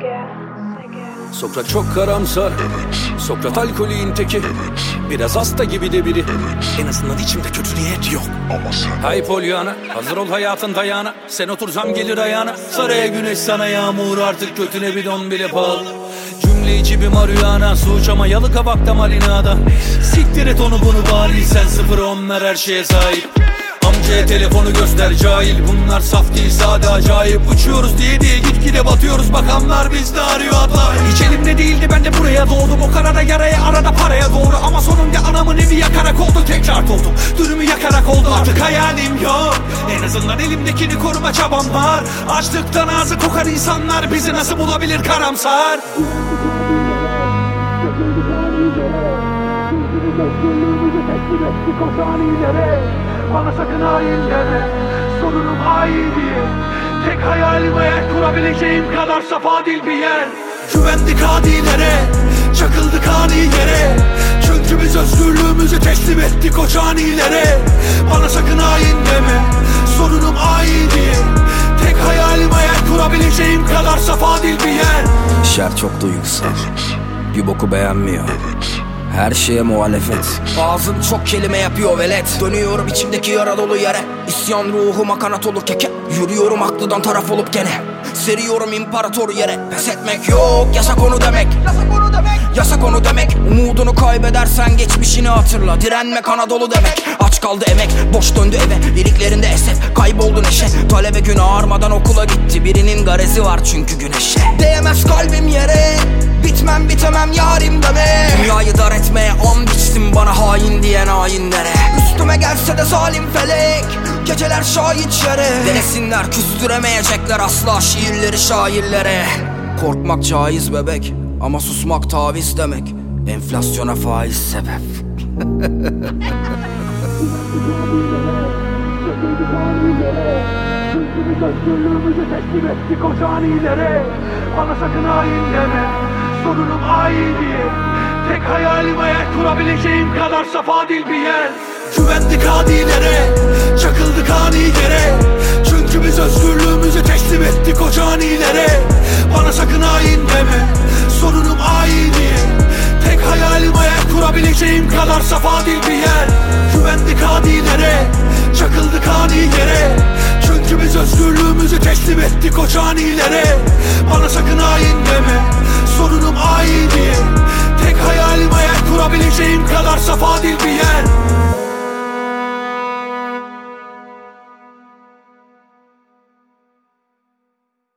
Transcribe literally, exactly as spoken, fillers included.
Sokrat çok karamsar, Sokrat alkolün teki, biraz hasta gibi de biri. En azından içimde kötü niyet yok. Hay Polyana, hazır ol hayatın dayağına. Sen otur zam gelir ayağına. Saraya güneş sana yağmur, artık götüne bidon bile pahalı. Cümle içi bir marihuana, suç ama yalı kabakta marinada. Siktir et onu bunu bari, sen sıfır onlar her şeye sahip. Amcaya telefonu göster cahil, bunlar saf değil sade acayip. Uçuyoruz diye diye gitgide batıyoruz, bakanlar bizde arıyor hatta. Hiç elimde değildi, ben de buraya doğdum. O karada yaraya, arada paraya doğru. Ama sonunda anamın evi yakarak oldu, tekrar oldum. Dürümü yakarak oldu, artık hayalim yok. En azından elimdekini koruma çabam var. Açlıktan ağzı kokar insanlar, bizi nasıl bulabilir karamsar? Bana sakın hain deme, sorunum hain diye. Tek hayalim hayal kurabileceğim kadar safa dil bir yer. Güvendik adilere, çakıldık ani yere. Çünkü biz özgürlüğümüzü teslim ettik o canilere. Bana sakın hain deme, sorunum hain diye. Tek hayalim hayal kurabileceğim kadar safa dil bir yer. Şer çok duygusal, bir boku beğenmiyor, her şeye muhalefet. Ağzım çok kelime yapıyor velet. Dönüyorum içimdeki yara dolu yere. İsyan ruhuma kanat olur keke. Yürüyorum haklıdan taraf olup gene. Seriyorum imparatoru yere. Pes etmek yok, yasak onu demek. Yasak onu demek. Yasak onu demek. Umudunu kaybedersen geçmişini hatırla. Direnmek Anadolu demek. Aç kaldı emek, boş döndü eve. Biriklerinde esef, kayboldu neşe. Talebe gün ağarmadan okula gitti. Birinin garezi var çünkü güneşe. Değmez kalbim yere, bitmem bitemem yarim deme. Dünyayı dar etmeye an biçtim, bana hain diyen hainlere. Üstüme gelse de zalim felek, geceler şahit yere. Denesinler, küstüremeyecekler asla şiirleri şairlere. Korkmak caiz bebek, ama susmak taviz demek. Enflasyona faiz sebep. Özgürlüğümüzü teslim ettik o canilere. Bana sakın hain deme, sorunum hain diye. Tek hayalim hayal kurabileceğim kadar safa dil bir yer. Güvendik adilere, çakıldık ani yere. Çünkü biz özgürlüğümüzü teslim ettik o canilere. Bana sakın hain deme, sorunum hain diye. Tek hayalim hayal kurabileceğim kadar safa dil bir yer. Güvendik adilere, çakıldık ani yere. Çünkü biz özgürlüğümüzü teslim ettik o canilere. Bana sakın hain deme, sorunum hain diye. Tek hayalim hayal kurabileceğim kadar safa dil